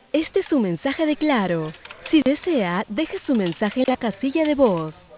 Este es su mensaje de Claro. Si desea, deje su mensaje en la casilla de voz.